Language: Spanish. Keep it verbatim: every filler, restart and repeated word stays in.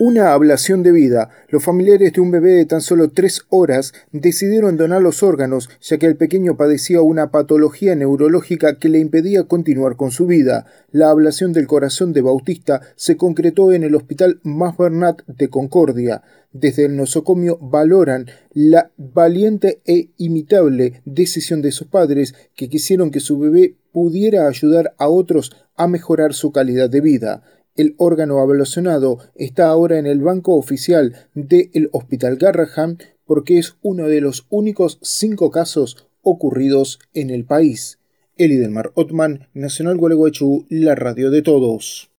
Una ablación de vida. Los familiares de un bebé de tan solo tres horas decidieron donar los órganos, ya que el pequeño padecía una patología neurológica que le impedía continuar con su vida. La ablación del corazón de Bautista se concretó en el Hospital Mas Bernat de Concordia. Desde el nosocomio valoran la valiente e imitable decisión de sus padres, que quisieron que su bebé pudiera ayudar a otros a mejorar su calidad de vida. El órgano ablacionado está ahora en el banco oficial del Hospital Garrahan porque es uno de los únicos cinco casos ocurridos en el país. Eli Delmar Ottman, Nacional Gualeguaychú, la radio de todos.